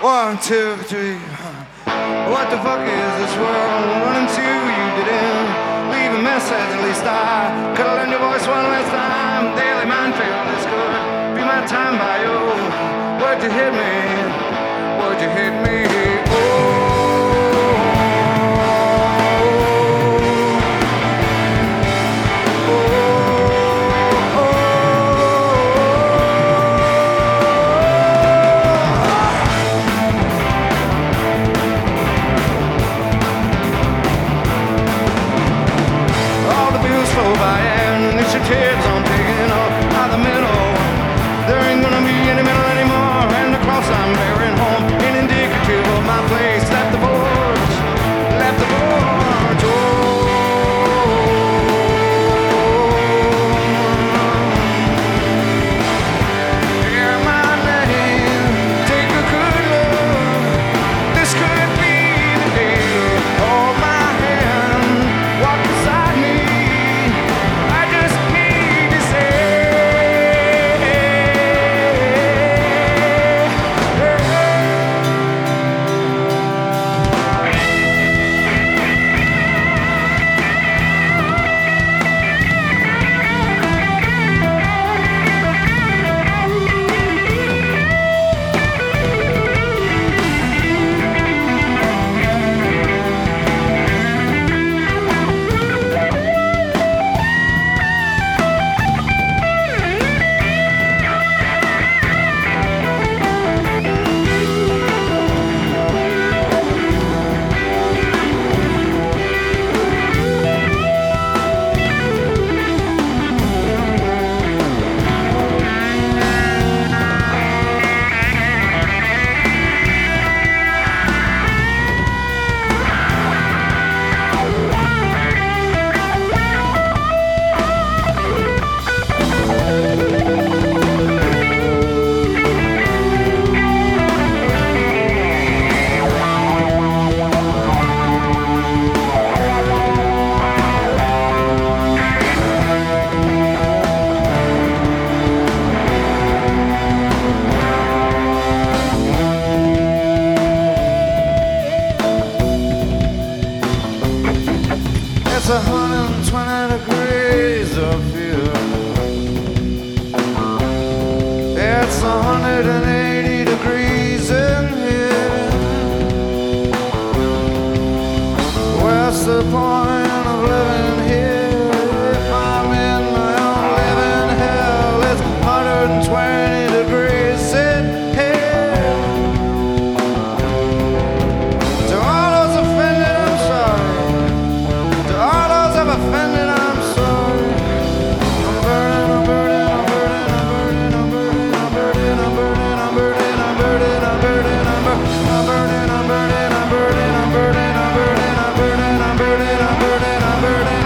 One, two, three. What the fuck is this world running to? You didn't leave a message, at least I could have learned your voice one last time. Daily minefield is good. Be my time by you. Where'd you hit me? Where'd you hit me? Initiatives on taking off out the middle. There ain't gonna be any middle anymore. And the cross I'm bearing home ain't indicative of my place. Left the boards, left the boards. Hear my name, take a good look. This could be the day. Hold my hand, walk beside me. It's 120 degrees up here. It's 180 degrees in here. What's the point of living here if I'm in my own living hell? It's 120 degrees in here. To all those offended, I'm sorry. Offended, I'm sorry. I'm burning, I'm burning, I'm burning, I'm burning, I'm burning, I'm burning, I'm burning, I'm burning, I'm burning, I'm burning, I'm burning, I'm burning, I'm burning, I'm burning, I'm burning, I'm burning, I'm burning, I'm burning, I'm burning, I'm burning.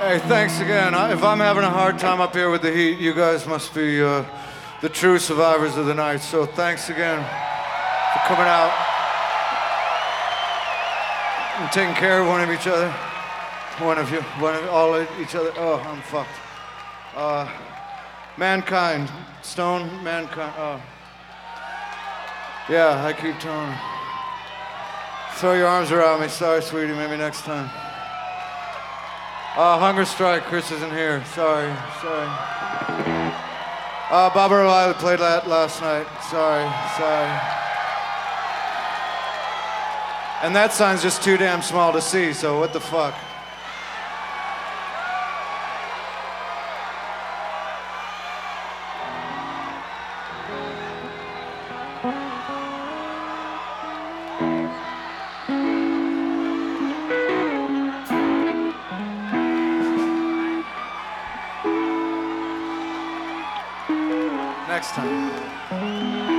Hey, thanks again. If I'm having a hard time up here with the heat, you guys must be the true survivors of the night. So thanks again for coming out and taking care of one of each other. All of each other. Oh, I'm fucked. Mankind, Stone, Mankind. Oh. Yeah, I keep telling her. Throw your arms around me. Sorry, sweetie. Maybe next time. Hunger Strike. Chris isn't here. Sorry. Bob O'Reilly played that last night. Sorry. And that sign's just too damn small to see, so what the fuck? Next time.